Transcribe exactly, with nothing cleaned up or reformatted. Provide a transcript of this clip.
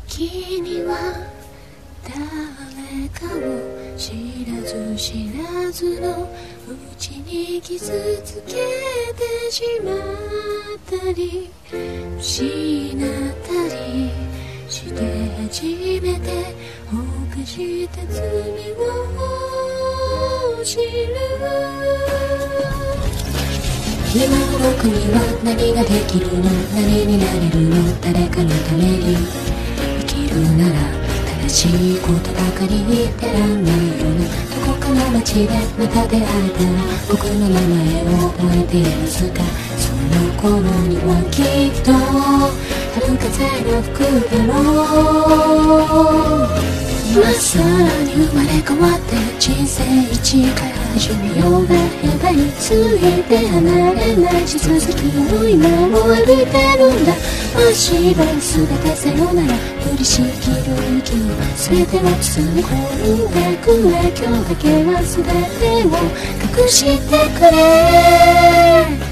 君は誰かを知らず知らずのうちに傷つけてしまったり失ったりして初めて犯した罪を知る。今の僕には何ができるの、何になれるの、誰かのために生きるなら正しいことばかり言ってらんないよな。どこかの街でまた出会えたら僕の名前を覚えていますか。その頃にはきっと春風が吹くだろう。今さらに生まれ変わって人生一から始めようがやばいついて離れない地続きの今を歩いてるんだ。真っ白い全てさよなら降りしきる息を全てを包み込んでくれ。今日だけは全てを隠してくれ。